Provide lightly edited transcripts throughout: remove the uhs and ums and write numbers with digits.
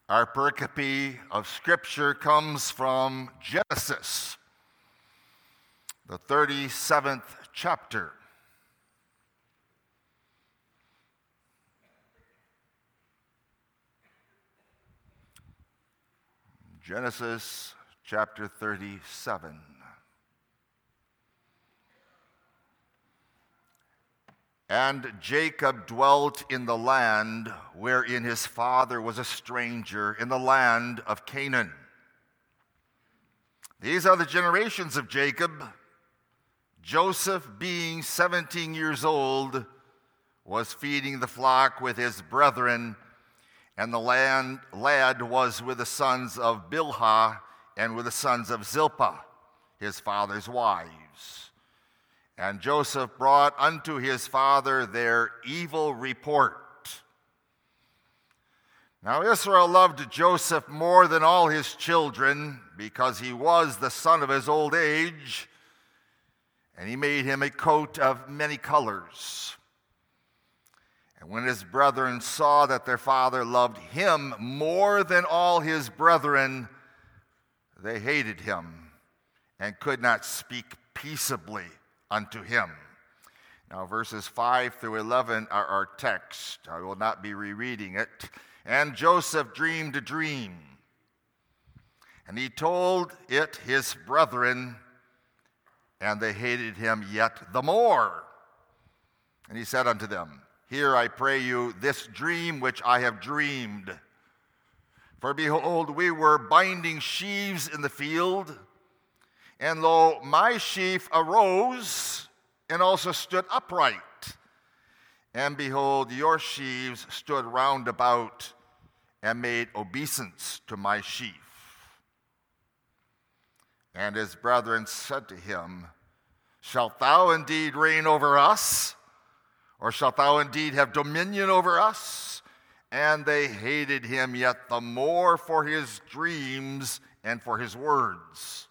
Our pericope of Scripture comes from Genesis, the 37th chapter. Genesis chapter 37. And Jacob dwelt in the land wherein his father was a stranger, in the land of Canaan. These are the generations of Jacob. Joseph, being 17 years old, was feeding the flock with his brethren, and the lad was with the sons of Bilhah and with the sons of Zilpah, his father's wives. And Joseph brought unto his father their evil report. Now Israel loved Joseph more than all his children, because he was the son of his old age, and he made him a coat of many colors. And when his brethren saw that their father loved him more than all his brethren, they hated him and could not speak peaceably unto him. Now, verses 5 through 11 are our text. I will not be rereading it. And Joseph dreamed a dream, and he told it his brethren, and they hated him yet the more. And he said unto them, Hear, I pray you, this dream which I have dreamed. For behold, we were binding sheaves in the field, and lo, my sheaf arose and also stood upright. And behold, your sheaves stood round about and made obeisance to my sheaf. And his brethren said to him, Shalt thou indeed reign over us? Or shalt thou indeed have dominion over us? And they hated him yet the more for his dreams and for his words.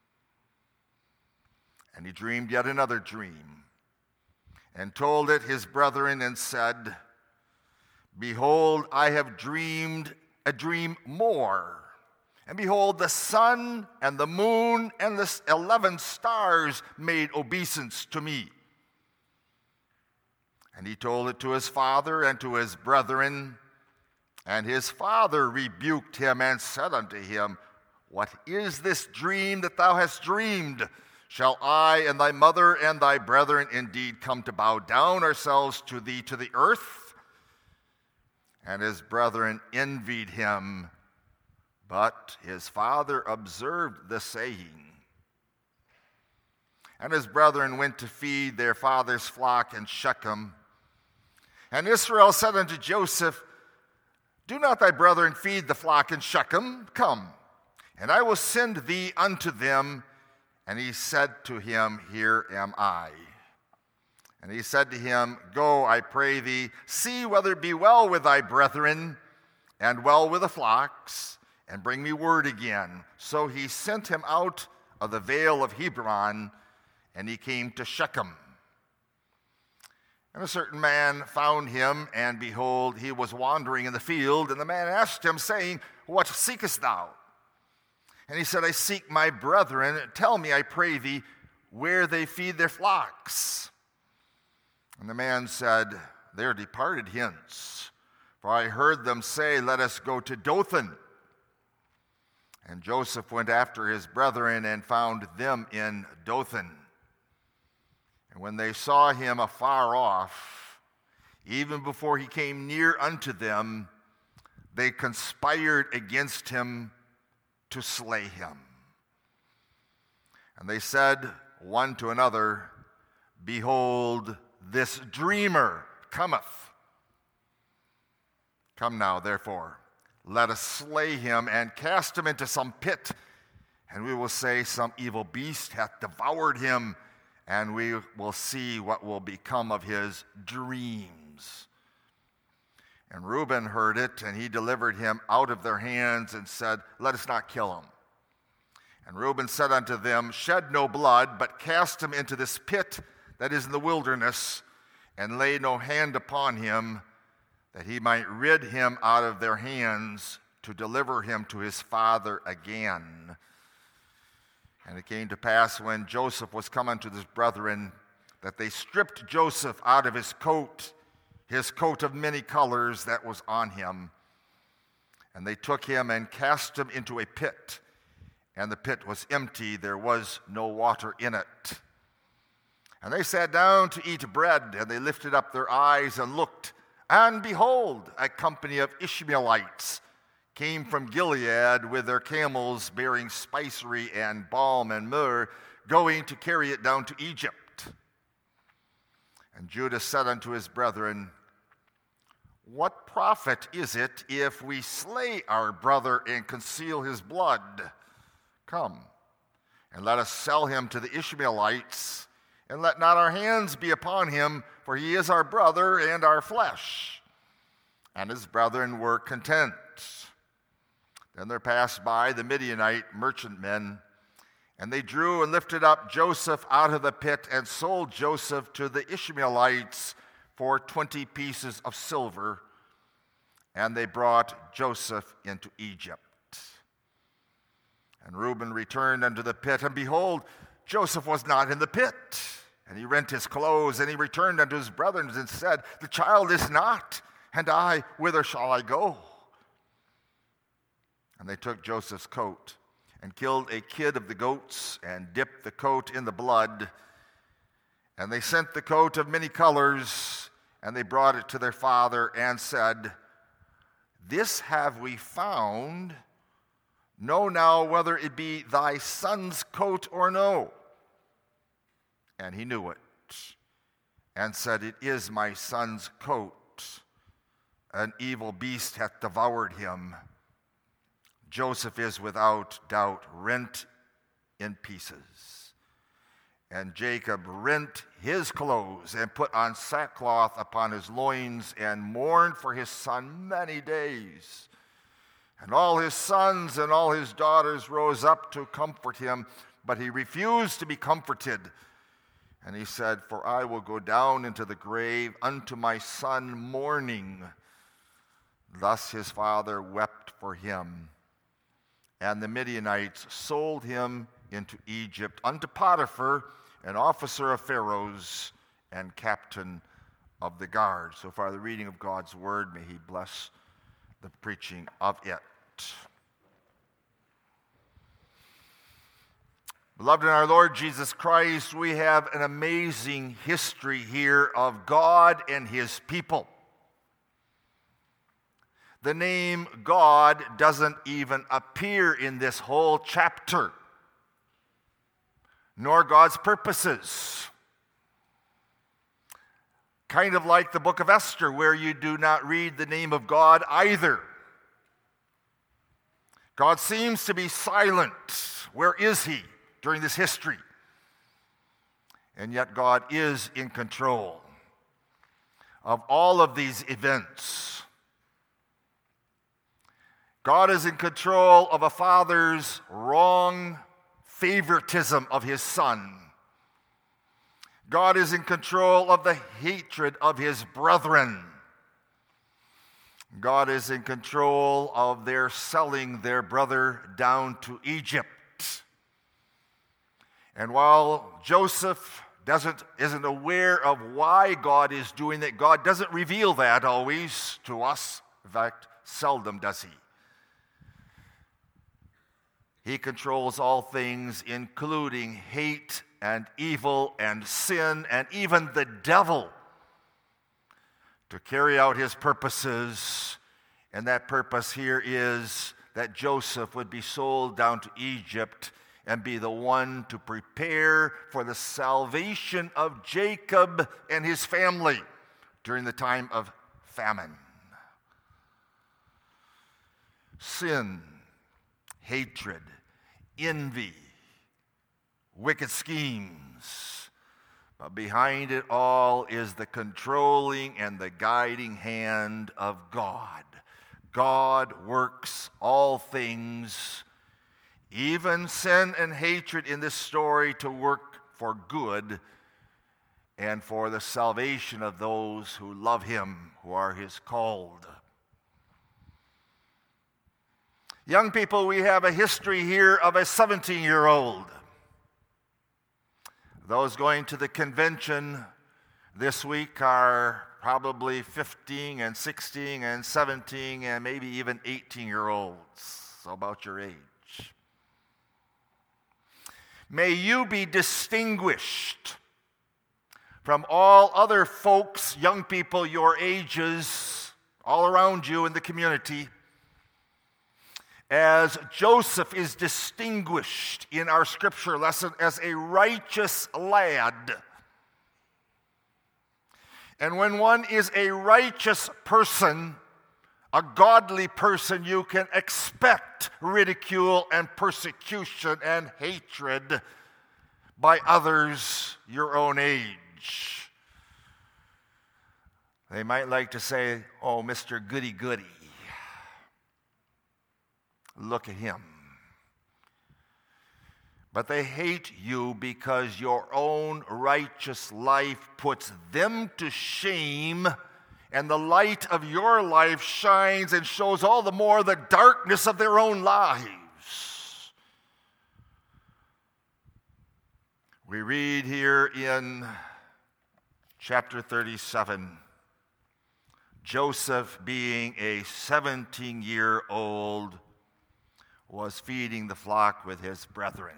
And he dreamed yet another dream, and told it his brethren, and said, Behold, I have dreamed a dream more. And behold, the sun and the moon and the 11 stars made obeisance to me. And he told it to his father and to his brethren. And his father rebuked him and said unto him, What is this dream that thou hast dreamed? Shall I and thy mother and thy brethren indeed come to bow down ourselves to thee to the earth? And his brethren envied him, but his father observed the saying. And his brethren went to feed their father's flock in Shechem. And Israel said unto Joseph, Do not thy brethren feed the flock in Shechem? Come, and I will send thee unto them. And he said to him, Here am I. And he said to him, Go, I pray thee, see whether it be well with thy brethren, and well with the flocks, and bring me word again. So he sent him out of the vale of Hebron, and he came to Shechem. And a certain man found him, and behold, he was wandering in the field. And the man asked him, saying, What seekest thou? And he said, I seek my brethren. Tell me, I pray thee, where they feed their flocks. And the man said, They are departed hence, for I heard them say, Let us go to Dothan. And Joseph went after his brethren and found them in Dothan. And when they saw him afar off, even before he came near unto them, they conspired against him to slay him. And they said one to another, Behold, this dreamer cometh. Come now, therefore, let us slay him and cast him into some pit, and we will say, Some evil beast hath devoured him, and we will see what will become of his dreams. And Reuben heard it, and he delivered him out of their hands and said, Let us not kill him. And Reuben said unto them, Shed no blood, but cast him into this pit that is in the wilderness, and lay no hand upon him, that he might rid him out of their hands to deliver him to his father again. And it came to pass when Joseph was come unto his brethren, that they stripped Joseph out of his coat of many colors that was on him. And they took him and cast him into a pit, and the pit was empty, there was no water in it. And they sat down to eat bread, and they lifted up their eyes and looked, and behold, a company of Ishmaelites came from Gilead with their camels bearing spicery and balm and myrrh, going to carry it down to Egypt. And Judah said unto his brethren, What profit is it if we slay our brother and conceal his blood? Come, and let us sell him to the Ishmaelites, and let not our hands be upon him, for he is our brother and our flesh. And his brethren were content. Then there passed by the Midianite merchantmen, and they drew and lifted up Joseph out of the pit, and sold Joseph to the Ishmaelites for 20 pieces of silver, and they brought Joseph into Egypt. And Reuben returned unto the pit, and behold, Joseph was not in the pit. And he rent his clothes, and he returned unto his brethren, and said, The child is not, and I, whither shall I go? And they took Joseph's coat, and killed a kid of the goats, and dipped the coat in the blood. And they sent the coat of many colors, and they brought it to their father, and said, This have we found. Know now whether it be thy son's coat or no. And he knew it, and said, It is my son's coat. An evil beast hath devoured him. Joseph is without doubt rent in pieces. And Jacob rent his clothes, and put on sackcloth upon his loins, and mourned for his son many days. And all his sons and all his daughters rose up to comfort him, but he refused to be comforted. And he said, For I will go down into the grave unto my son mourning. Thus his father wept for him. And the Midianites sold him into Egypt unto Potiphar, an officer of Pharaoh's and captain of the guard. So far the reading of God's word. May he bless the preaching of it. Beloved in our Lord Jesus Christ, we have an amazing history here of God and his people. The name God doesn't even appear in this whole chapter, nor God's purposes. Kind of like the book of Esther, where you do not read the name of God either. God seems to be silent. Where is he during this history? And yet God is in control of all of these events. God is in control of a father's wrong favoritism of his son. God is in control of the hatred of his brethren. God is in control of their selling their brother down to Egypt. And while Joseph isn't aware of why God is doing that, God doesn't reveal that always to us. In fact, seldom does he. He controls all things, including hate and evil and sin and even the devil, to carry out his purposes. And that purpose here is that Joseph would be sold down to Egypt and be the one to prepare for the salvation of Jacob and his family during the time of famine. Sin, hatred, envy, wicked schemes. But behind it all is the controlling and the guiding hand of God. God works all things, even sin and hatred in this story, to work for good and for the salvation of those who love him, who are his called. Young people, we have a history here of a 17-year-old. Those going to the convention this week are probably 15 and 16 and 17 and maybe even 18-year-olds. So about your age. May you be distinguished from all other folks, young people your ages, all around you in the community, as Joseph is distinguished in our scripture lesson as a righteous lad. And when one is a righteous person, a godly person, you can expect ridicule and persecution and hatred by others your own age. They might like to say, "Oh, Mr. Goody-Goody, look at him." But they hate you because your own righteous life puts them to shame, and the light of your life shines and shows all the more the darkness of their own lives. We read here in chapter 37, Joseph, being a 17-year-old, was feeding the flock with his brethren.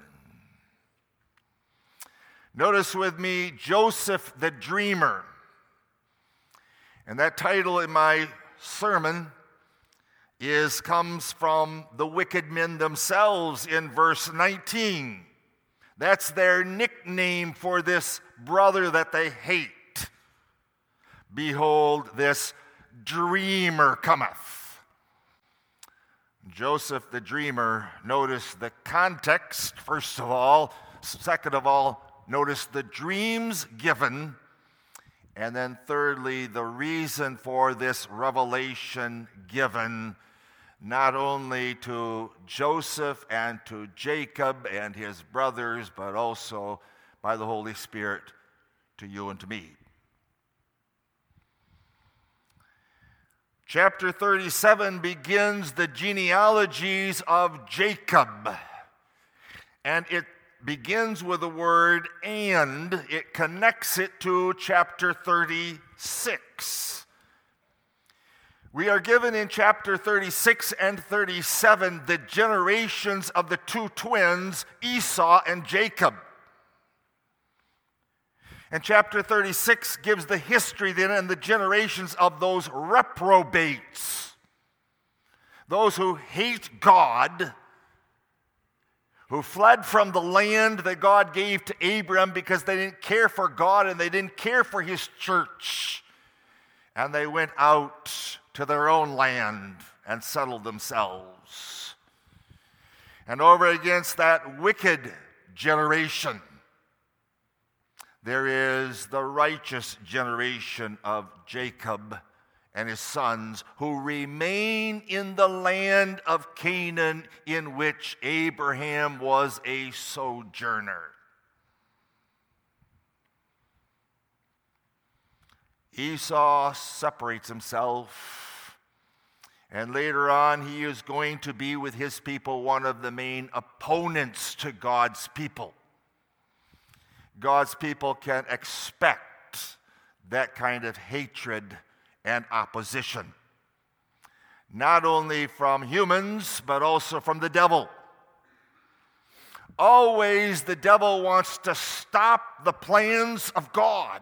Notice with me, Joseph the Dreamer. And that title in my sermon comes from the wicked men themselves in verse 19. That's their nickname for this brother that they hate. "Behold, this dreamer cometh." Joseph the Dreamer, notice the context, first of all. Second of all, notice the dreams given. And then thirdly, the reason for this revelation given, not only to Joseph and to Jacob and his brothers, but also by the Holy Spirit to you and to me. Chapter 37 begins the genealogies of Jacob. And it begins with the word "and." It connects it to chapter 36. We are given in chapter 36 and 37 the generations of the two twins, Esau and Jacob. And chapter 36 gives the history then and the generations of those reprobates, those who hate God, who fled from the land that God gave to Abram because they didn't care for God and they didn't care for his church. And they went out to their own land and settled themselves. And over against that wicked generation, there is the righteous generation of Jacob and his sons, who remain in the land of Canaan, in which Abraham was a sojourner. Esau separates himself, and later on he is going to be with his people one of the main opponents to God's people. God's people can expect that kind of hatred and opposition, not only from humans, but also from the devil. Always the devil wants to stop the plans of God.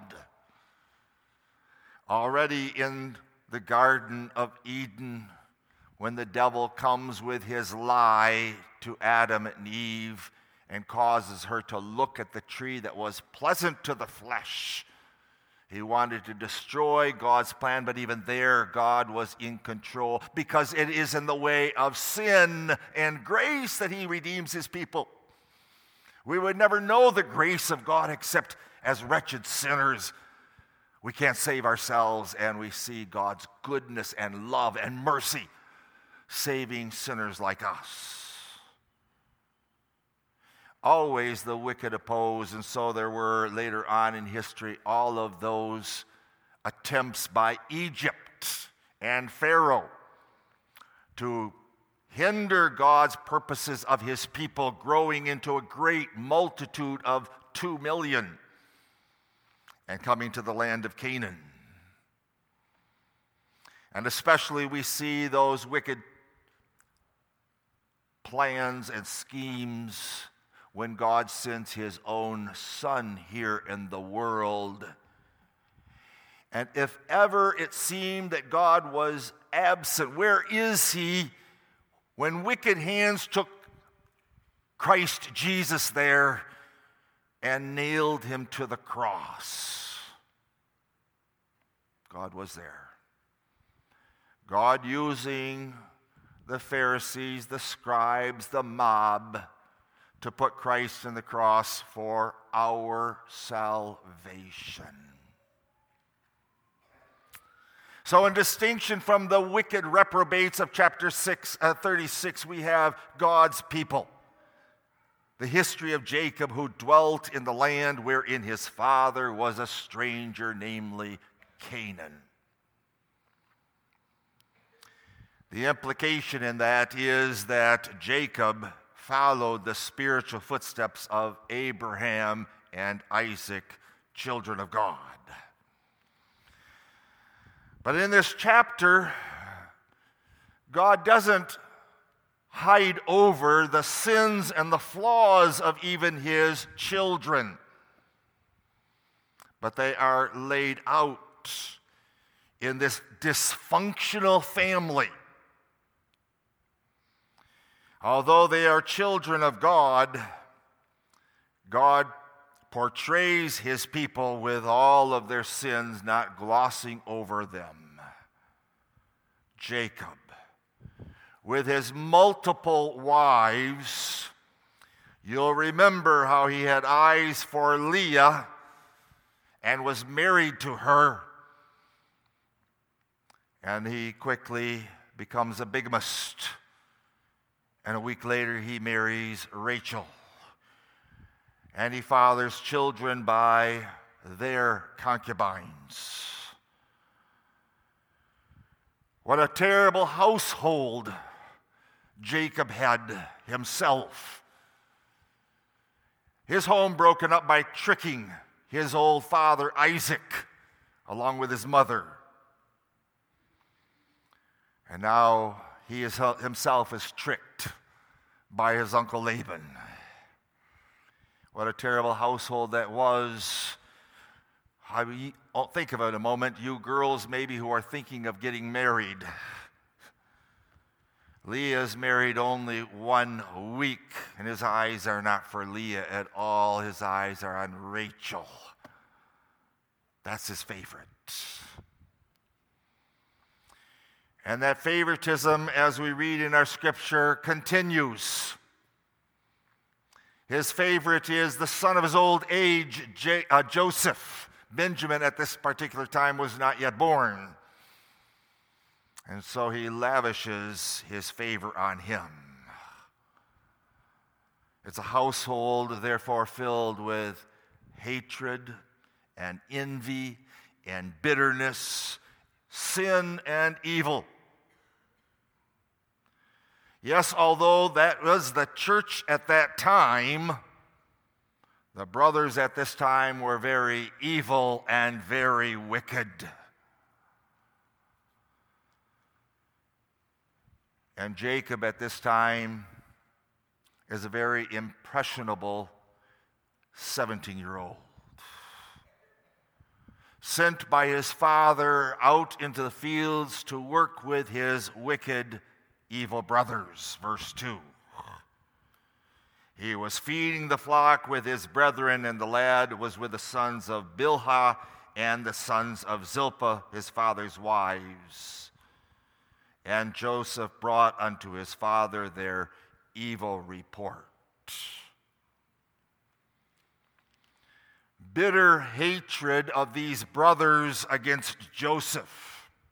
Already in the Garden of Eden, when the devil comes with his lie to Adam and Eve and causes her to look at the tree that was pleasant to the flesh, he wanted to destroy God's plan, but even there, God was in control, because it is in the way of sin and grace that he redeems his people. We would never know the grace of God except as wretched sinners. We can't save ourselves, and we see God's goodness and love and mercy saving sinners like us. Always the wicked oppose, and so there were later on in history all of those attempts by Egypt and Pharaoh to hinder God's purposes of his people growing into a great multitude of 2 million and coming to the land of Canaan. And especially we see those wicked plans and schemes when God sends his own Son here in the world. And if ever it seemed that God was absent, where is he when wicked hands took Christ Jesus there and nailed him to the cross? God was there. God using the Pharisees, the scribes, the mob to put Christ on the cross for our salvation. So in distinction from the wicked reprobates of chapter 36, we have God's people. The history of Jacob, who dwelt in the land wherein his father was a stranger, namely Canaan. The implication in that is that Jacob followed the spiritual footsteps of Abraham and Isaac, children of God. But in this chapter, God doesn't hide over the sins and the flaws of even his children, but they are laid out in this dysfunctional family. Although they are children of God, God portrays his people with all of their sins, not glossing over them. Jacob, with his multiple wives, you'll remember how he had eyes for Leah and was married to her, and he quickly becomes a bigamist. And a week later, he marries Rachel. And he fathers children by their concubines. What a terrible household Jacob had himself. His home broken up by tricking his old father Isaac along with his mother. And now he himself is tricked by his uncle Laban. What a terrible household that was. Think of it a moment, you girls maybe who are thinking of getting married. Leah's married only 1 week, and his eyes are not for Leah at all. His eyes are on Rachel. That's his favorite. And that favoritism, as we read in our scripture, continues. His favorite is the son of his old age, Joseph. Benjamin at this particular time was not yet born. And so he lavishes his favor on him. It's a household, therefore, filled with hatred and envy and bitterness, sin and evil. Yes, although that was the church at that time, the brothers at this time were very evil and very wicked. And Jacob at this time is a very impressionable 17-year-old. Sent by his father out into the fields to work with his wicked, evil brothers. Verse 2. He was feeding the flock with his brethren, and the lad was with the sons of Bilhah and the sons of Zilpah, his father's wives. And Joseph brought unto his father their evil report. Bitter hatred of these brothers against Joseph.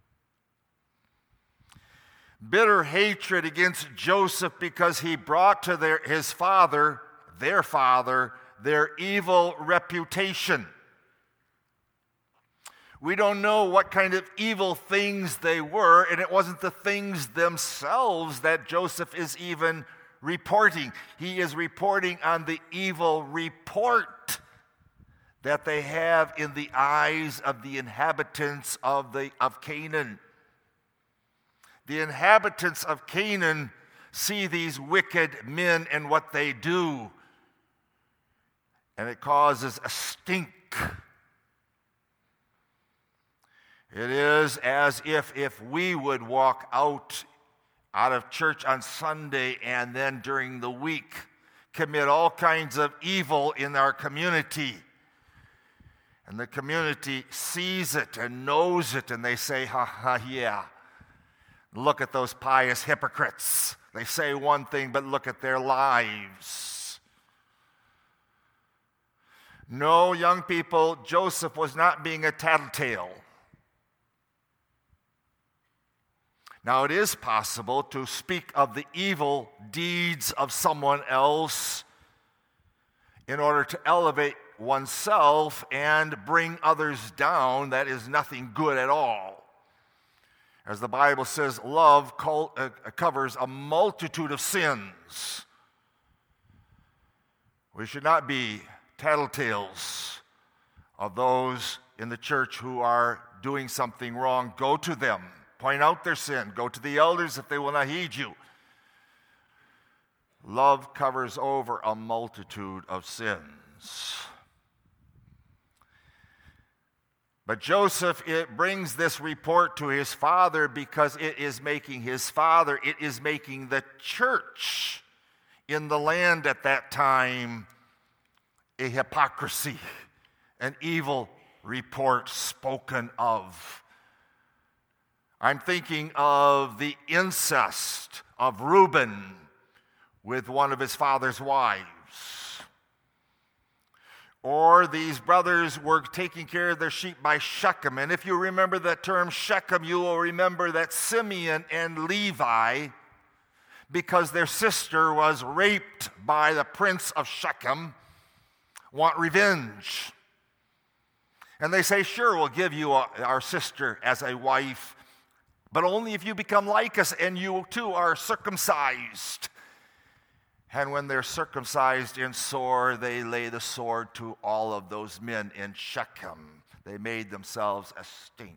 Bitter hatred against Joseph because he brought to their father, their evil reputation. We don't know what kind of evil things they were, and it wasn't the things themselves that Joseph is even reporting. He is reporting on the evil report that they have in the eyes of the inhabitants of Canaan. The inhabitants of Canaan see these wicked men and what they do, and it causes a stink. It is as if we would walk out of church on Sunday and then during the week commit all kinds of evil in our community. And the community sees it and knows it, and they say, ha ha, yeah. Look at those pious hypocrites. They say one thing, but look at their lives. No, young people, Joseph was not being a tattletale. Now, it is possible to speak of the evil deeds of someone else in order to elevate oneself and bring others down. That is nothing good at all. As the Bible says, love covers a multitude of sins. We should not be tattletales of those in the church who are doing something wrong. Go to them. Point out their sin. Go to the elders if they will not heed you. Love covers over a multitude of sins. But Joseph, it brings this report to his father because it is making his father, it is making the church in the land at that time a hypocrisy, an evil report spoken of. I'm thinking of the incest of Reuben with one of his father's wives. Or these brothers were taking care of their sheep by Shechem. And if you remember the term Shechem, you will remember that Simeon and Levi, because their sister was raped by the prince of Shechem, want revenge. And they say, sure, we'll give you our sister as a wife, but only if you become like us and you too are circumcised. And when they're circumcised in sore, they lay the sword to all of those men in Shechem. They made themselves a stink.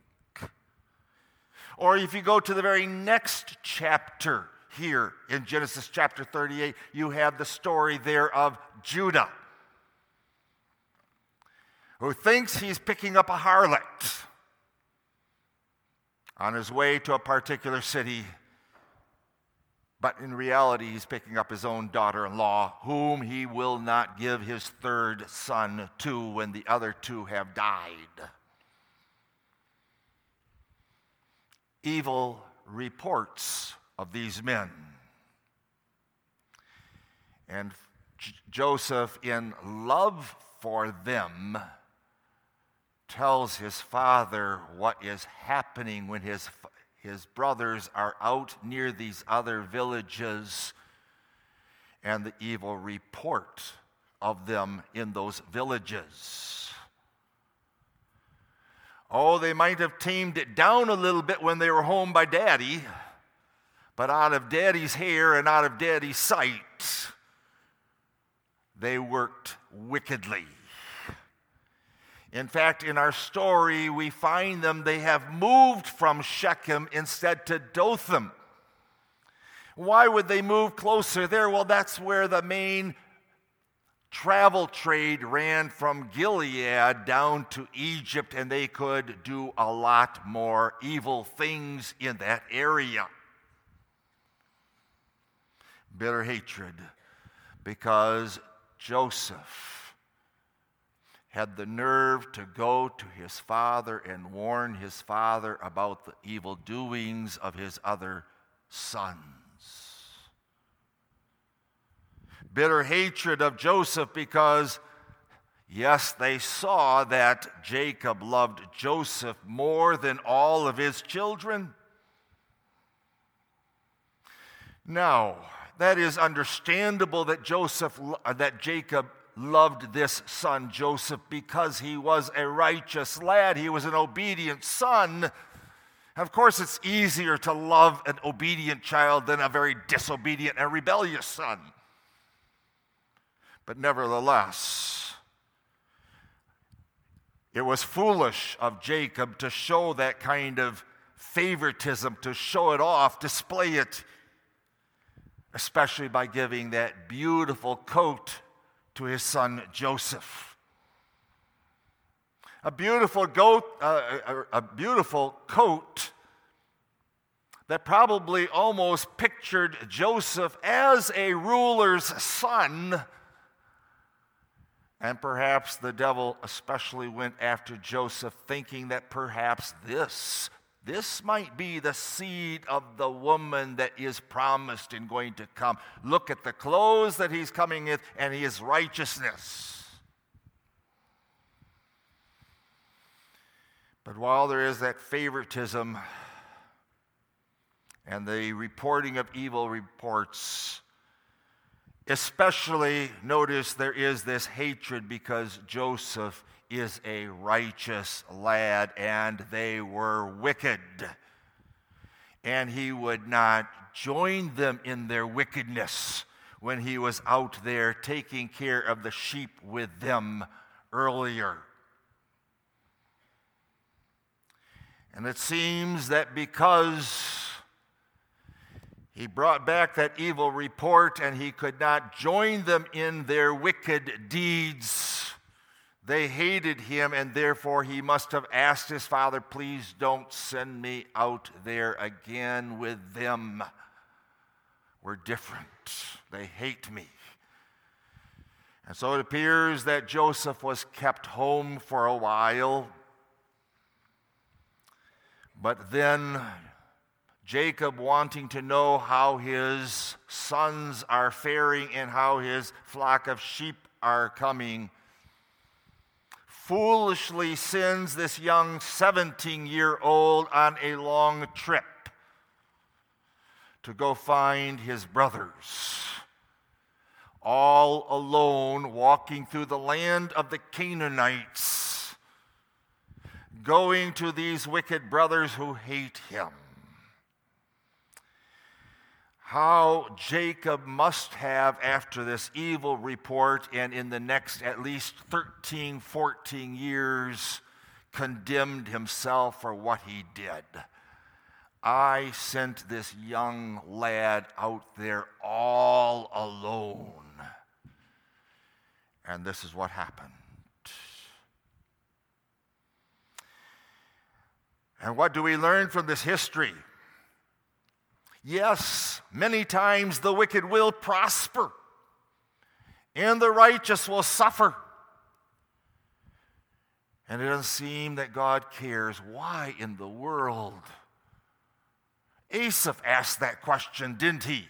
Or if you go to the very next chapter here in Genesis chapter 38, you have the story there of Judah, who thinks he's picking up a harlot on his way to a particular city, but in reality he's picking up his own daughter-in-law, whom he will not give his third son to when the other two have died. Evil reports of these men. And Joseph, in love for them, tells his father what is happening when his brothers are out near these other villages and the evil report of them in those villages. Oh, they might have tamed it down a little bit when they were home by Daddy, but out of Daddy's hair and out of Daddy's sight, they worked wickedly. In fact, in our story, we find them, they have moved from Shechem instead to Dothan. Why would they move closer there? Well, that's where the main travel trade ran from Gilead down to Egypt, and they could do a lot more evil things in that area. Bitter hatred, because Joseph had the nerve to go to his father and warn his father about the evil doings of his other sons. Bitter hatred of Joseph because, yes, they saw that Jacob loved Joseph more than all of his children. Now, that is understandable that Jacob loved this son Joseph because he was a righteous lad. He was an obedient son. Of course, it's easier to love an obedient child than a very disobedient and rebellious son. But nevertheless, it was foolish of Jacob to show that kind of favoritism, to show it off, display it, especially by giving that beautiful coat to his son Joseph. A beautiful coat that probably almost pictured Joseph as a ruler's son. And perhaps the devil especially went after Joseph, thinking that perhaps this might be the seed of the woman that is promised and going to come. Look at the clothes that he's coming in and his righteousness. But while there is that favoritism and the reporting of evil reports, especially notice there is this hatred because Joseph is a righteous lad and they were wicked. And he would not join them in their wickedness when he was out there taking care of the sheep with them earlier. And it seems that because he brought back that evil report and he could not join them in their wicked deeds, they hated him, and therefore he must have asked his father, please don't send me out there again with them. We're different. They hate me. And so it appears that Joseph was kept home for a while. But then Jacob, wanting to know how his sons are faring and how his flock of sheep are coming, foolishly sends this young 17-year-old on a long trip to go find his brothers, all alone, walking through the land of the Canaanites, going to these wicked brothers who hate him. How Jacob must have, after this evil report and in the next at least 13, 14 years, condemned himself for what he did. I sent this young lad out there all alone. And this is what happened. And what do we learn from this history? Yes, many times the wicked will prosper and the righteous will suffer. And it doesn't seem that God cares. Why in the world? Asaph asked that question, didn't he?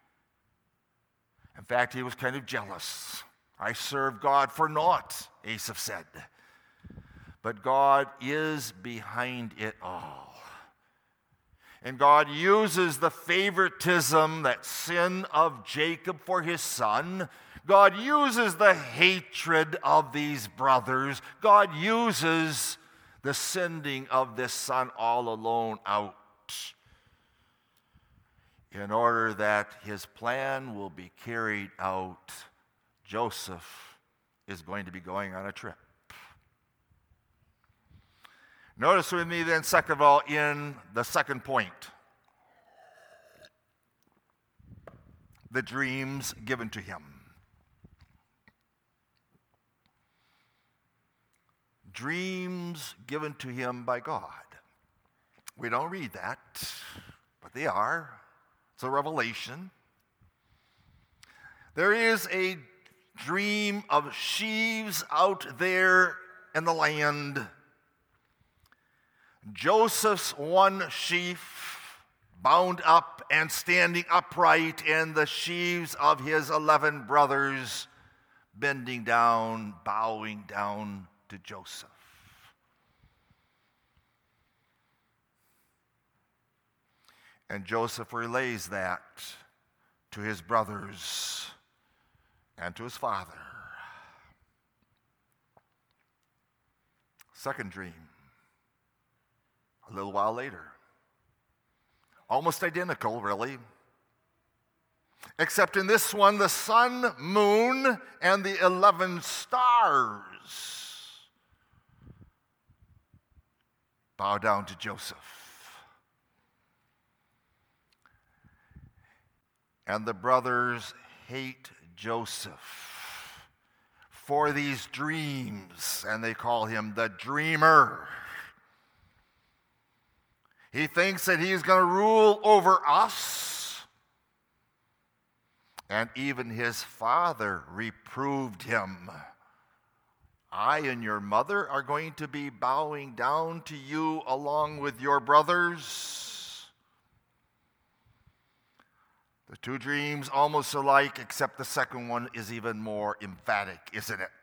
In fact, he was kind of jealous. I serve God for naught, Asaph said. But God is behind it all. And God uses the favoritism, that sin of Jacob for his son. God uses the hatred of these brothers. God uses the sending of this son all alone out in order that his plan will be carried out. Joseph is going to be going on a trip. Notice with me then, second of all, in the second point, the dreams given to him. Dreams given to him by God. We don't read that, but they are. It's a revelation. There is a dream of sheaves out there in the land. Joseph's one sheaf bound up and standing upright, and the sheaves of his 11 brothers bending down, bowing down to Joseph. And Joseph relays that to his brothers and to his father. Second dream, a little while later. Almost identical, really. Except in this one, the sun, moon, and the 11 stars bow down to Joseph. And the brothers hate Joseph for these dreams, and they call him the dreamer. He thinks that he's going to rule over us. And even his father reproved him. I and your mother are going to be bowing down to you along with your brothers. The two dreams almost alike, except the second one is even more emphatic, isn't it?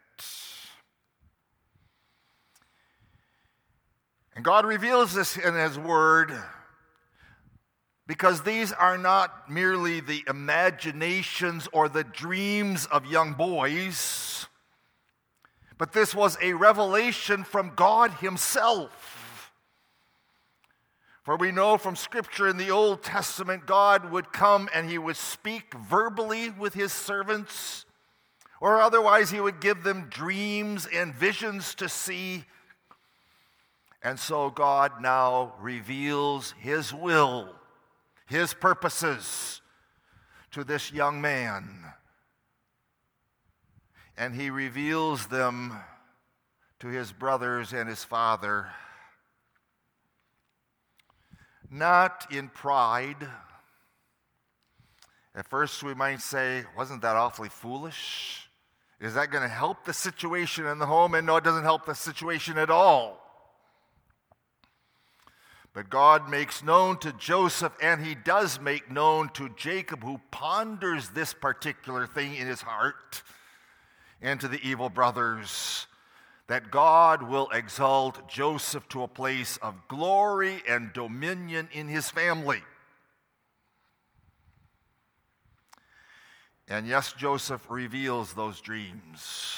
And God reveals this in His Word because these are not merely the imaginations or the dreams of young boys, but this was a revelation from God Himself. For we know from Scripture in the Old Testament, God would come and He would speak verbally with His servants, or otherwise He would give them dreams and visions to see. And so God now reveals His will, His purposes to this young man. And He reveals them to his brothers and his father, not in pride. At first we might say, wasn't that awfully foolish? Is that going to help the situation in the home? And no, it doesn't help the situation at all. But God makes known to Joseph, and He does make known to Jacob, who ponders this particular thing in his heart, and to the evil brothers, that God will exalt Joseph to a place of glory and dominion in his family. And yes, Joseph reveals those dreams.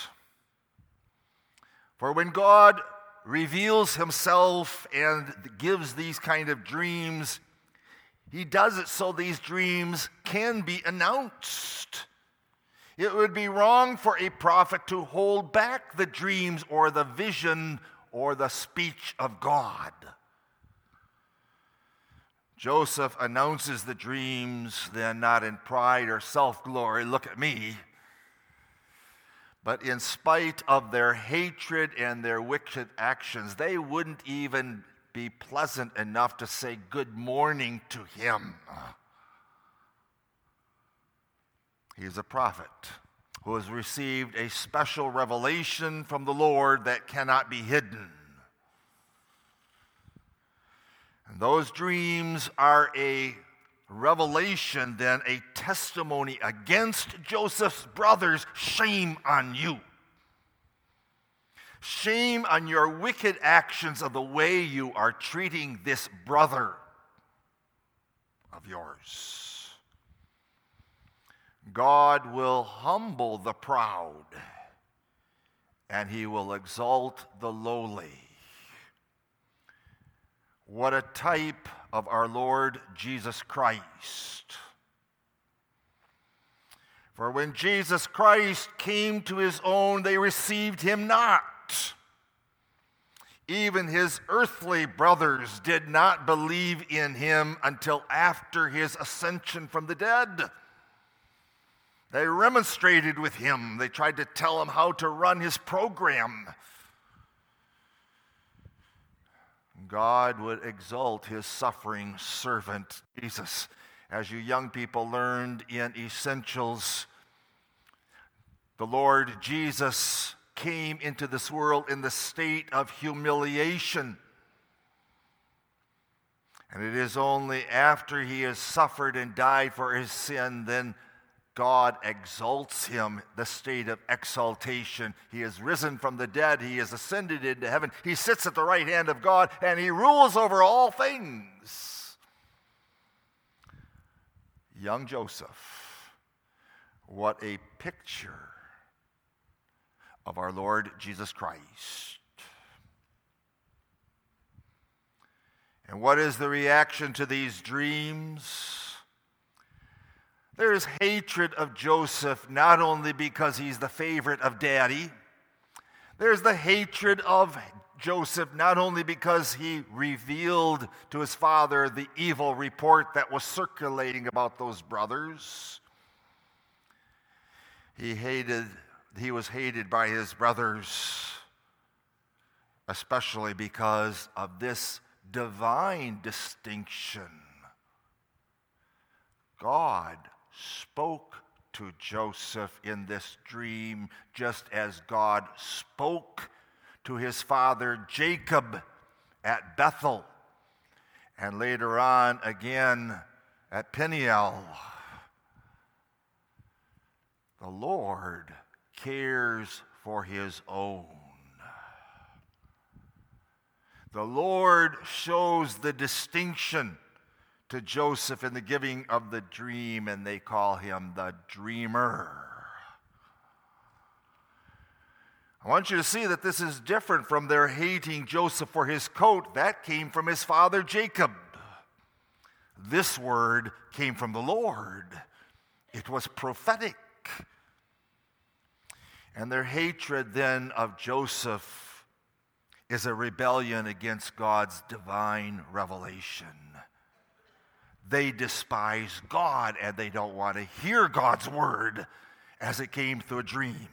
For when God reveals Himself and gives these kind of dreams, He does it so these dreams can be announced. It would be wrong for a prophet to hold back the dreams or the vision or the speech of God. Joseph announces the dreams, then not in pride or self-glory, look at me, but in spite of their hatred and their wicked actions, they wouldn't even be pleasant enough to say good morning to him. He is a prophet who has received a special revelation from the Lord that cannot be hidden. And those dreams are a revelation, then a testimony against Joseph's brothers. Shame on you. Shame on your wicked actions of the way you are treating this brother of yours. God will humble the proud, and He will exalt the lowly. What a type of our Lord Jesus Christ. For when Jesus Christ came to His own, they received Him not. Even His earthly brothers did not believe in Him until after His ascension from the dead. They remonstrated with Him. They tried to tell Him how to run His program. God would exalt His suffering servant, Jesus. As you young people learned in Essentials, the Lord Jesus came into this world in the state of humiliation. And it is only after He has suffered and died for His sin, then God exalts Him, the state of exaltation. He has risen from the dead. He has ascended into heaven. He sits at the right hand of God, and He rules over all things. Young Joseph, what a picture of our Lord Jesus Christ. And what is the reaction to these dreams? There is hatred of Joseph, not only because he's the favorite of Daddy. There's the hatred of Joseph, not only because he revealed to his father the evil report that was circulating about those brothers. He was hated by his brothers, especially because of this divine distinction. God spoke to Joseph in this dream, just as God spoke to his father Jacob at Bethel, and later on again at Peniel. The Lord cares for his own. The Lord shows the distinction to Joseph in the giving of the dream, and they call him the dreamer. I want you to see that this is different from their hating Joseph for his coat. That came from his father Jacob. This word came from the Lord. It was prophetic. And their hatred then of Joseph is a rebellion against God's divine revelation. They despise God, and they don't want to hear God's word as it came through a dream.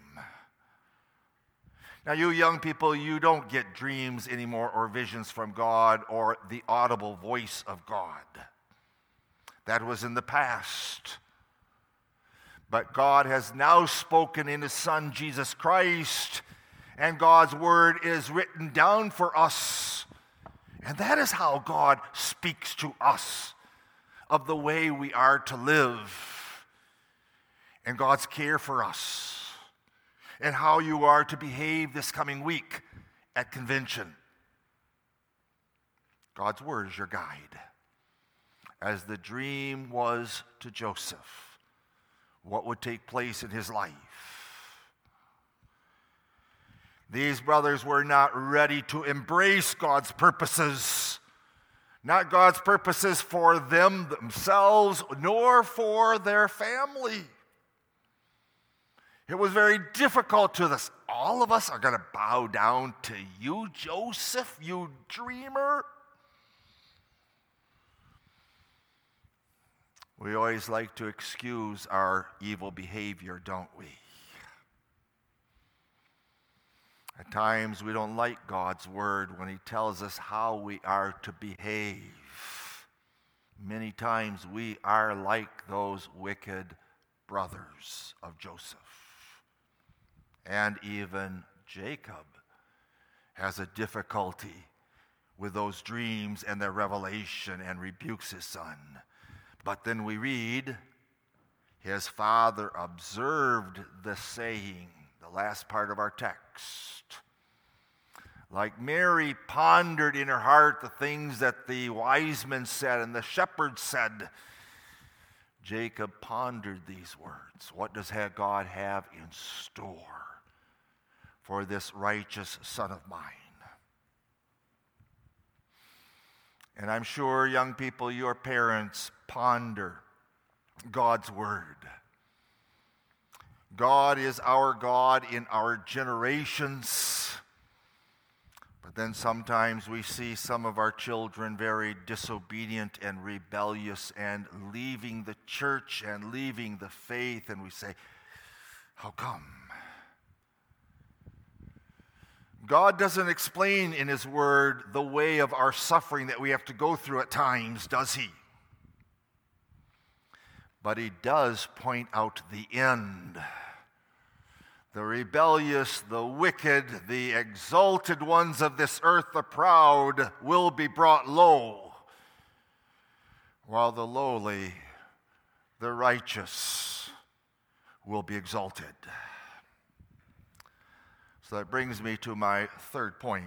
Now, you young people, you don't get dreams anymore or visions from God or the audible voice of God. That was in the past. But God has now spoken in his Son, Jesus Christ, and God's word is written down for us. And that is how God speaks to us of the way we are to live, and God's care for us, and how you are to behave this coming week at convention. God's word is your guide. As the dream was to Joseph, what would take place in his life? These brothers were not ready to embrace God's purposes. Not God's purposes for themselves, nor for their family. It was very difficult to this. All of us are going to bow down to you, Joseph, you dreamer. We always like to excuse our evil behavior, don't we? At times, we don't like God's word when he tells us how we are to behave. Many times, we are like those wicked brothers of Joseph. And even Jacob has a difficulty with those dreams and their revelation and rebukes his son. But then we read, his father observed the saying, the last part of our text. Like Mary pondered in her heart the things that the wise men said and the shepherds said, Jacob pondered these words. What does God have in store for this righteous son of mine? And I'm sure, young people, your parents ponder God's word. God is our God in our generations. But then sometimes we see some of our children very disobedient and rebellious and leaving the church and leaving the faith, and we say, how come? God doesn't explain in his word the way of our suffering that we have to go through at times, does he? But he does point out the end. The rebellious, the wicked, the exalted ones of this earth, the proud, will be brought low, while the lowly, the righteous, will be exalted. So that brings me to my third point.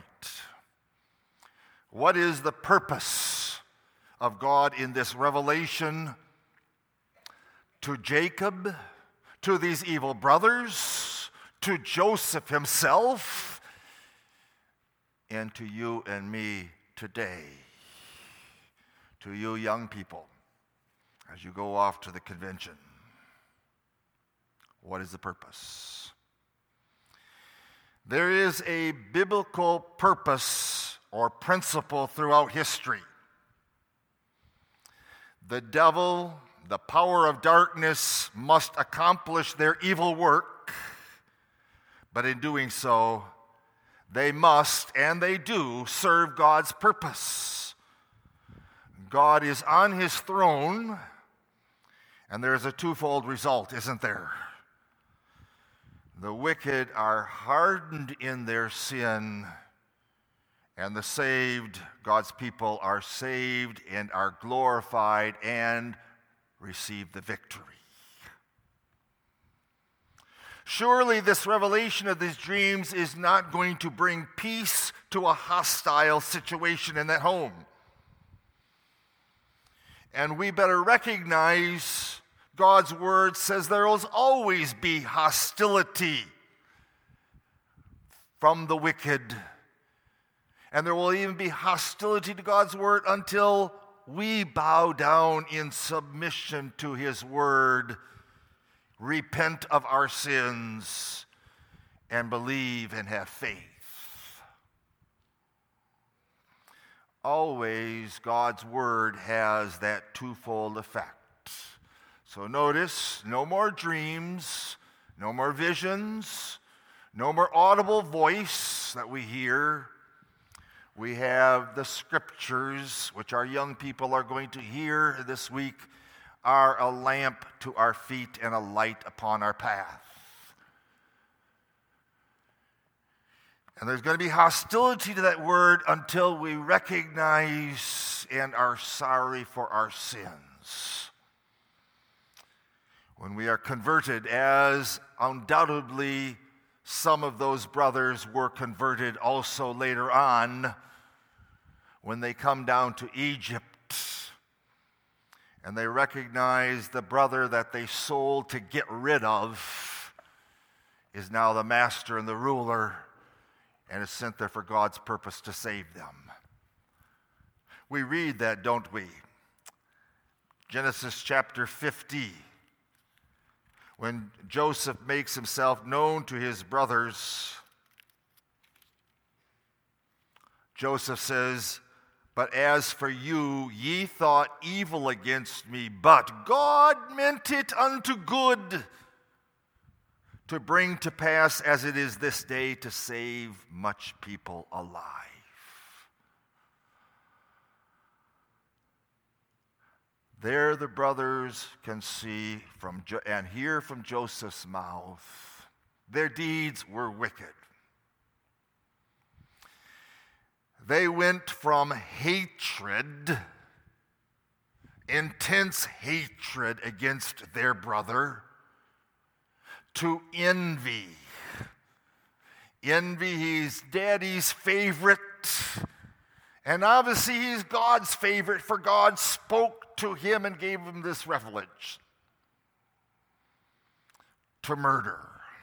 What is the purpose of God in this revelation to Jacob, to these evil brothers, to Joseph himself, and to you and me today? to you young people as you go off to the convention. What is the purpose? There is a biblical purpose or principle throughout history. The devil, the power of darkness, must accomplish their evil work, but in doing so, they must and they do serve God's purpose. God is on his throne, and there's a twofold result, isn't there? The wicked are hardened in their sin, and the saved, God's people, are saved and are glorified and receive the victory. Surely this revelation of these dreams is not going to bring peace to a hostile situation in that home. And we better recognize God's word says there will always be hostility from the wicked. And there will even be hostility to God's word until we bow down in submission to his word, repent of our sins, and believe and have faith. Always, God's word has that twofold effect. So notice, no more dreams, no more visions, no more audible voice that we hear. We have the scriptures, which our young people are going to hear this week, are a lamp to our feet and a light upon our path. And there's going to be hostility to that word until we recognize and are sorry for our sins. When we are converted, as undoubtedly some of those brothers were converted also later on, when they come down to Egypt and they recognize the brother that they sold to get rid of is now the master and the ruler and is sent there for God's purpose to save them. We read that, don't we? Genesis chapter 50. When Joseph makes himself known to his brothers, Joseph says, "But as for you, ye thought evil against me, but God meant it unto good, to bring to pass as it is this day, to save much people alive." There the brothers can see and hear from Joseph's mouth. Their deeds were wicked. They went from hatred, intense hatred against their brother, to envy. Envy, he's daddy's favorite. And obviously he's God's favorite, for God spoke to him and gave him this revelation. To murder.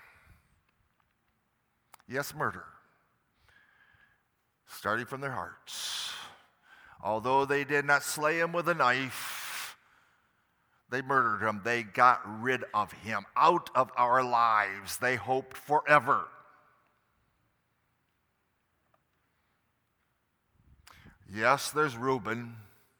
Yes, murder. Starting from their hearts. Although they did not slay him with a knife, they murdered him. They got rid of him out of our lives. They hoped forever. Yes, there's Reuben.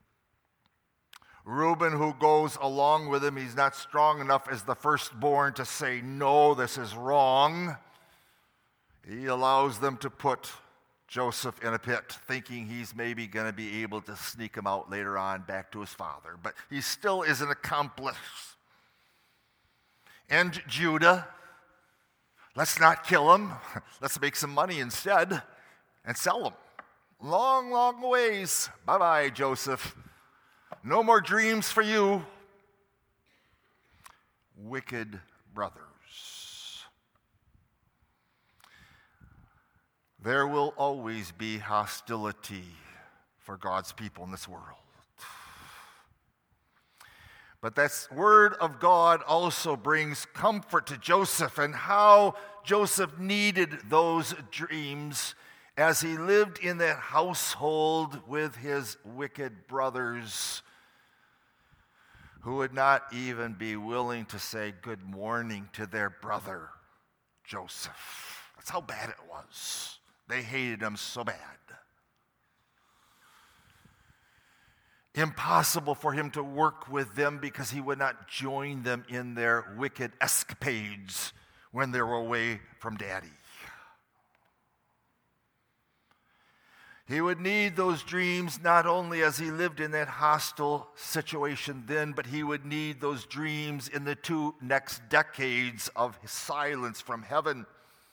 Reuben, who goes along with him, he's not strong enough as the firstborn to say, no, this is wrong. He allows them to put Joseph in a pit, thinking he's maybe going to be able to sneak him out later on back to his father. But he still is an accomplice. And Judah, let's not kill him. Let's make some money instead and sell him. Long, long ways. Bye-bye, Joseph. No more dreams for you. Wicked brothers. There will always be hostility for God's people in this world. But that word of God also brings comfort to Joseph, and how Joseph needed those dreams as he lived in that household with his wicked brothers, who would not even be willing to say good morning to their brother Joseph. That's how bad it was. They hated him so bad. Impossible for him to work with them because he would not join them in their wicked escapades when they were away from Daddy. He would need those dreams not only as he lived in that hostile situation then, but he would need those dreams in the 2 next decades of his silence from heaven.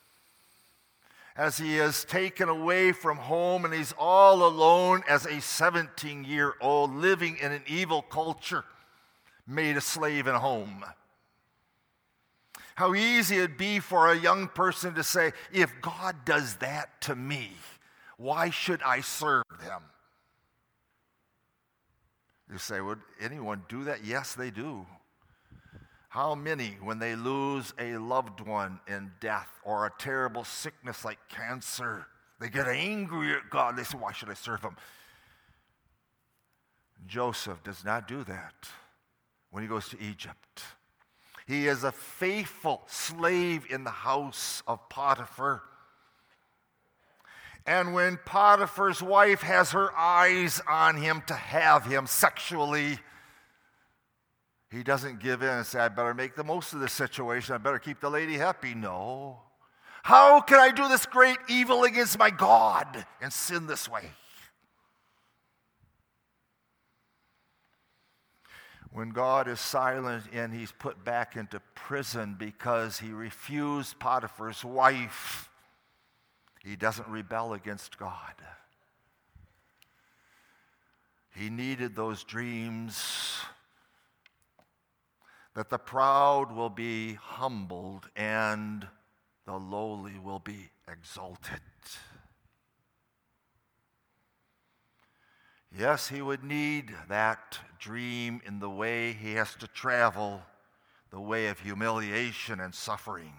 As he is taken away from home and he's all alone as a 17-year-old living in an evil culture, made a slave in a home. How easy it'd be for a young person to say, if God does that to me, why should I serve him? You say, would anyone do that? Yes, they do. How many, when they lose a loved one in death or a terrible sickness like cancer, they get angry at God. They say, why should I serve him? Joseph does not do that when he goes to Egypt. He is a faithful slave in the house of Potiphar. And when Potiphar's wife has her eyes on him to have him sexually, he doesn't give in and say, I better make the most of this situation. I better keep the lady happy. No. How can I do this great evil against my God and sin this way? When God is silent and he's put back into prison because he refused Potiphar's wife, he doesn't rebel against God. He needed those dreams that the proud will be humbled and the lowly will be exalted. Yes, he would need that dream in the way he has to travel, the way of humiliation and suffering.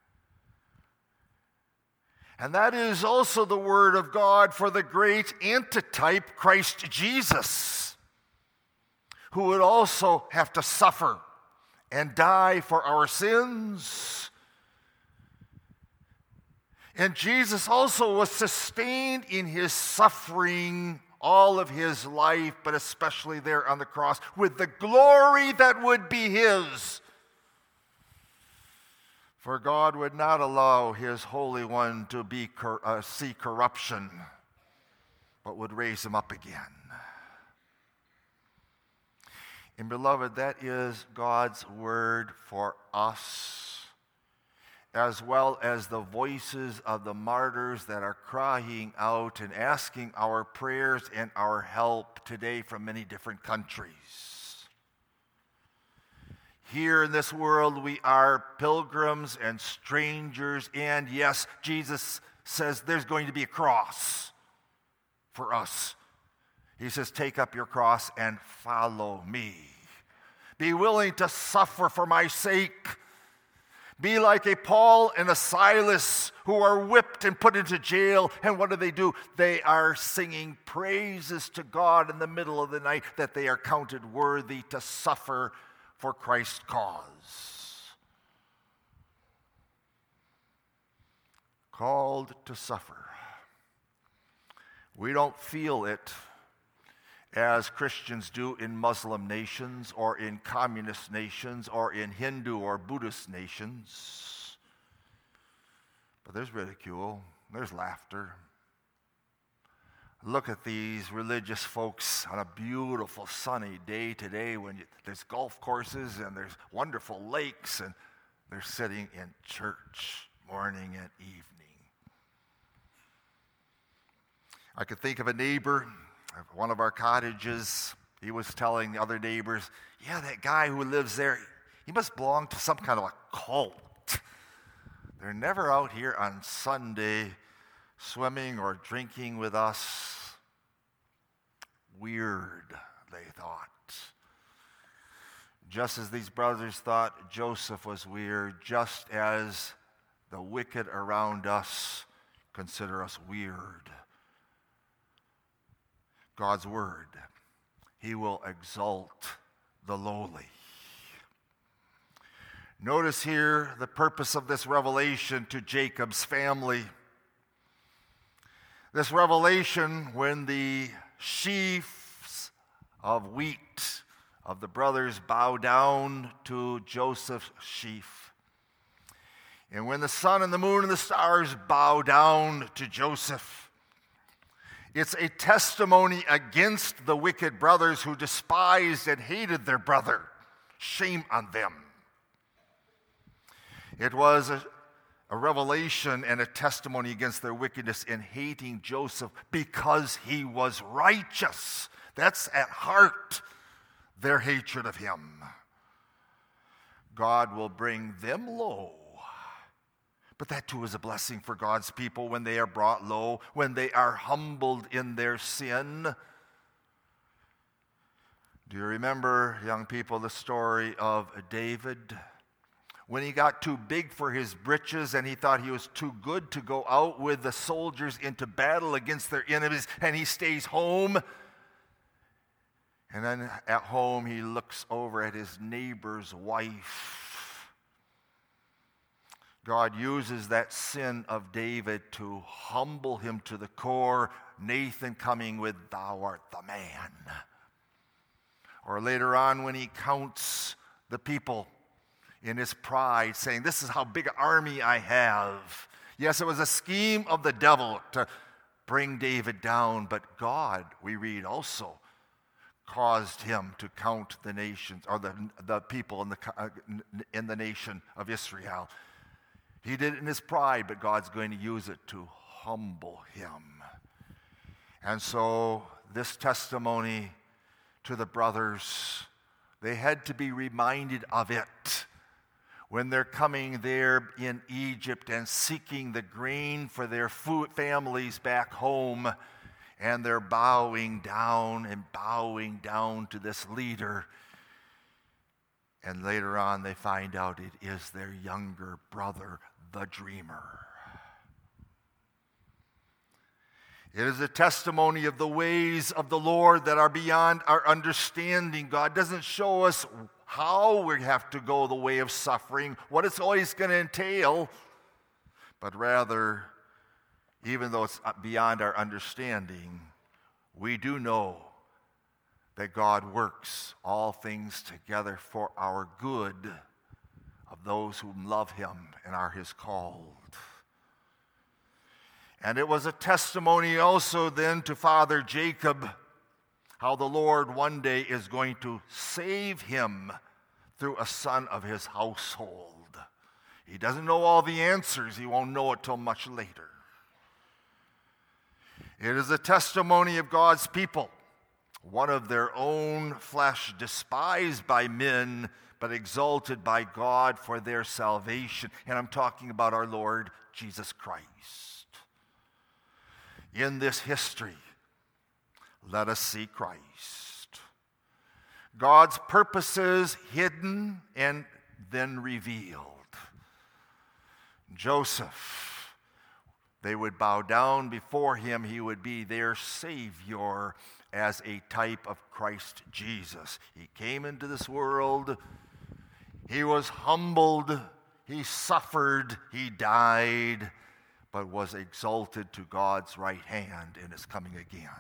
And that is also the word of God for the great antitype, Christ Jesus, who would also have to suffer and die for our sins. And Jesus also was sustained in his suffering all of his life, but especially there on the cross, with the glory that would be his. For God would not allow his Holy One to see corruption, but would raise him up again. And beloved, that is God's word for us, as well as the voices of the martyrs that are crying out and asking our prayers and our help today from many different countries. Here in this world, we are pilgrims and strangers, and yes, Jesus says there's going to be a cross for us. He says, take up your cross and follow me. Be willing to suffer for my sake. Be like a Paul and a Silas who are whipped and put into jail. And what do? They are singing praises to God in the middle of the night that they are counted worthy to suffer for Christ's cause. Called to suffer. We don't feel it as Christians do in Muslim nations or in communist nations or in Hindu or Buddhist nations. But there's ridicule, there's laughter. Look at these religious folks on a beautiful sunny day today when there's golf courses and there's wonderful lakes and they're sitting in church morning and evening. I could think of a neighbor at one of our cottages. He was telling the other neighbors, yeah, that guy who lives there, he must belong to some kind of a cult. They're never out here on Sunday swimming or drinking with us. Weird, they thought. Just as these brothers thought Joseph was weird, just as the wicked around us consider us weird. God's word, he will exalt the lowly. Notice here the purpose of this revelation to Jacob's family. This revelation, when the sheaves of wheat of the brothers bow down to Joseph's sheaf, and when the sun and the moon and the stars bow down to Joseph, it's a testimony against the wicked brothers who despised and hated their brother. Shame on them. It was a revelation and a testimony against their wickedness in hating Joseph because he was righteous. That's at heart their hatred of him. God will bring them low. But that too is a blessing for God's people when they are brought low, when they are humbled in their sin. Do you remember, young people, the story of David? When he got too big for his britches and he thought he was too good to go out with the soldiers into battle against their enemies, and he stays home. And then at home he looks over at his neighbor's wife. God uses that sin of David to humble him to the core. Nathan coming with, "Thou art the man." Or later on when he counts the people in his pride, saying, "This is how big an army I have." Yes, it was a scheme of the devil to bring David down, but God, we read also, caused him to count the nations, or the people in the nation of Israel. He did it in his pride, but God's going to use it to humble him. And so this testimony to the brothers, they had to be reminded of it when they're coming there in Egypt and seeking the grain for their families back home, and they're bowing down to this leader. And later on they find out it is their younger brother, the dreamer. It is a testimony of the ways of the Lord that are beyond our understanding. God doesn't show us how we have to go the way of suffering, what it's always going to entail, but rather, even though it's beyond our understanding, we do know that God works all things together for our good of those who love him and are his called. And it was a testimony also then to Father Jacob, how the Lord one day is going to save him through a son of his household. He doesn't know all the answers. He won't know it till much later. It is a testimony of God's people, one of their own flesh, despised by men, but exalted by God for their salvation. And I'm talking about our Lord Jesus Christ. In this history, let us see Christ. God's purposes hidden and then revealed. Joseph, they would bow down before him. He would be their Savior as a type of Christ Jesus. He came into this world. He was humbled. He suffered. He died, but was exalted to God's right hand and is coming again.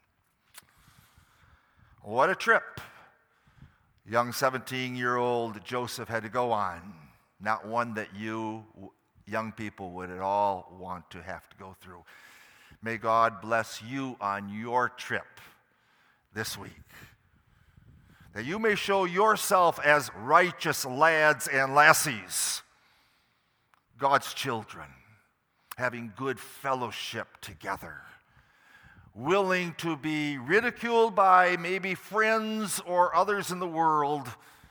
What a trip young 17-year-old Joseph had to go on. Not one that you young people would at all want to have to go through. May God bless you on your trip this week, that you may show yourself as righteous lads and lassies, God's children, having good fellowship together, willing to be ridiculed by maybe friends or others in the world,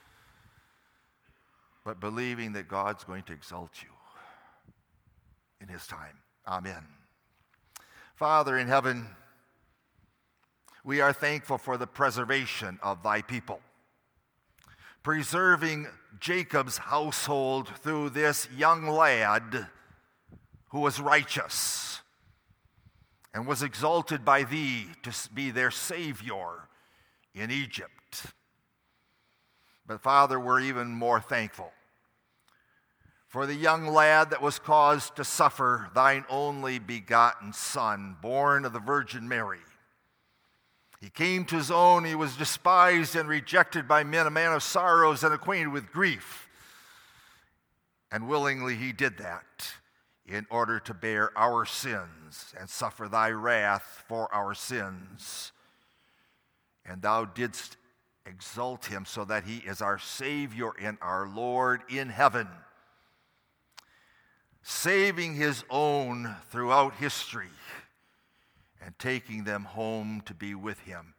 but believing that God's going to exalt you in his time. Amen. Father in heaven, we are thankful for the preservation of thy people, preserving Jacob's household through this young lad who was righteous, and was exalted by thee to be their Savior in Egypt. But Father, we're even more thankful for the young lad that was caused to suffer, thine only begotten Son, born of the Virgin Mary. He came to his own, he was despised and rejected by men, a man of sorrows and acquainted with grief. And willingly he did that in order to bear our sins and suffer thy wrath for our sins. And thou didst exalt him so that he is our Savior and our Lord in heaven, saving his own throughout history and taking them home to be with him.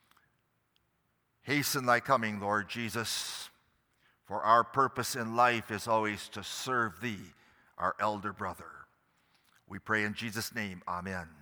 Hasten thy coming, Lord Jesus, for our purpose in life is always to serve thee, our elder brother. We pray in Jesus' name, amen.